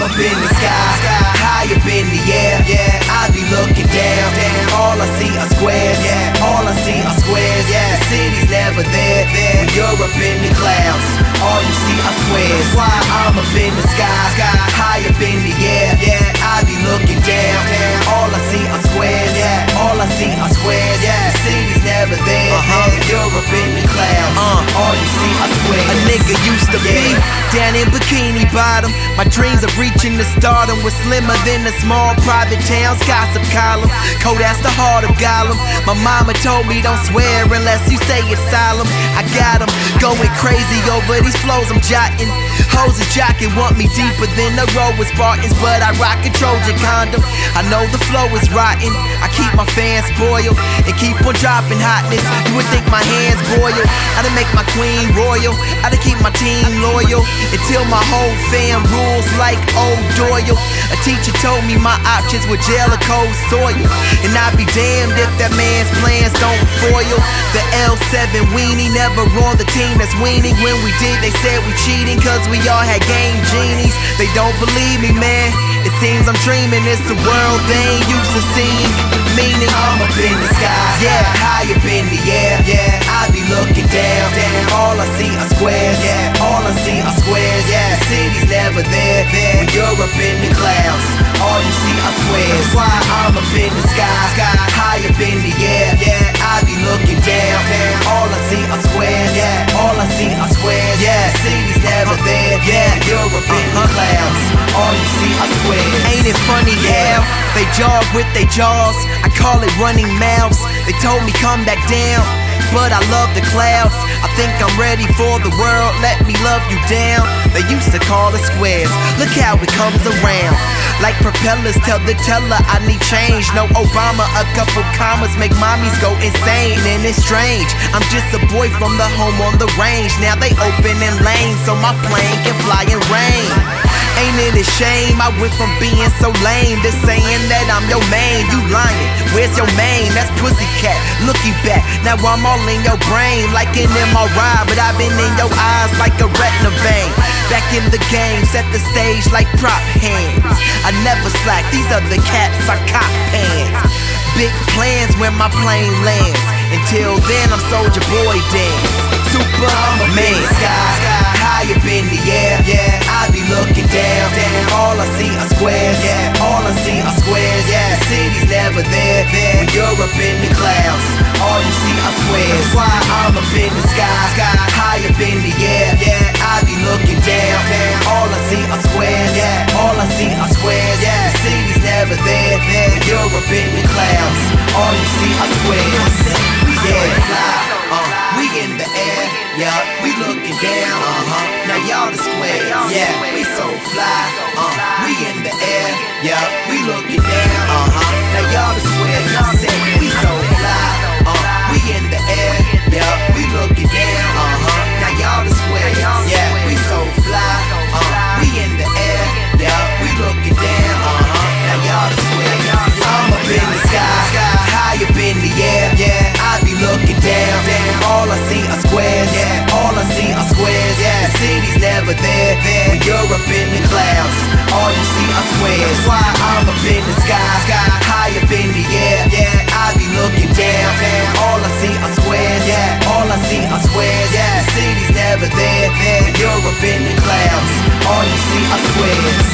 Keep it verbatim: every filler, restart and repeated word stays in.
I'm up in the sky, high up in the air. Yeah, I be looking down, all I see are squares. Yeah, all I see are squares. Yeah, the city's never there. When you're up in the clouds, all you see are squares. Why I'm up in the sky, high up in the air. Yeah, I be looking down, all I see are squares. Yeah, all I see are squares. Yeah, the city's never there. When you're up in the clouds, all you see are squares. A nigga used to be down in Bikini Bottom. My dreams of reaching the stardom was slimmer than a small private town's gossip column. Cold as the heart of Gollum. My mama told me don't swear unless you say it's solemn. I got 'em going crazy over these flows I'm jotting. Hoes and jocking want me deeper than the road with Spartans, but I rock a Trojan condom. I know the flow is rotten. I keep my fans spoiled and keep on dropping hotness. You would think my hands boil. I done make my queen royal. I done keep my team loyal until my whole fam rules like Old Doyle. A teacher told me my options were jail or cold soil, and I'd be damned if that man's plans don't foil. The L seven weenie never on the team that's weaning. When we did, they said we cheating cause we all had game genies. They don't believe me, man. It seems I'm dreaming. It's a world they ain't used to seeing. Meaning I'm up in the sky, yeah, high up in the air. Yeah, I be looking down, all I see are squares. Yeah, all I see are squares. Yeah, the city's never there. When you're up in the clouds, all you see are squares. Why I'm up in the sky, high up in the air. Yeah, I be looking down, all I see are squares. Yeah, all I see are squares. Yeah, the city's never there. Yeah, you're up in the clouds, all you see are squares. Ain't it funny how they jog with their jaws? I call it running mouths. They told me come back down, but I love the clouds. I think I'm ready for the world, let me love you down. They used to call it squares, look how it comes around. Like propellers, tell the teller I need change. No Obama, a couple commas make mommies go insane. And it's strange, I'm just a boy from the home on the range. Now they opening lanes so my plane can fly in rain. Ain't it a shame I went from being so lame to saying that I'm your main? You lying, where's your main? That's Pussycat, looking back, now I'm all in your brain like an M R I, but I've been in your eyes like a retina vein. Back in the game, set the stage like prop hands. I never slack, these are the cats I cop pants. Big plans when my plane lands. Until then I'm Soulja Boy dance. Superman, sky, high up in the air. Yeah, I be looking down, all I see are squares. Yeah, all I see are squares. Yeah, the city's never there. When you're up in the clouds, all you see are squares. Why I'm up in the sky, high up in the air. Yeah, I be looking down, all I see are squares. Yeah, all I see are squares. Yeah, the city's never there. When you're up in the clouds, all you see are squares. Yeah, fly, uh, we in the air, yeah, we looking down, uh-huh, now y'all the squares, yeah, we so fly, uh, we in the air, yeah, we looking down, uh-huh, now y'all the squares, I said we so fly, uh, we in the air, yeah, we looking down, uh-huh, now y'all the squares, yeah, we so fly, uh, we in the air, yeah, we looking down, uh-huh, now y'all the squares, I'm up in the sky, high up in the air, yeah, I be looking down, all I see are squares, yeah, all I see are squares, yeah, the city's never there, when you're up in the clouds, all you see are squares. Why I'm up in the sky, high up in the air, yeah, I be looking down, all I see are squares, yeah, all I see are squares, yeah, the city's never there, when you're up in the clouds, all you see are squares.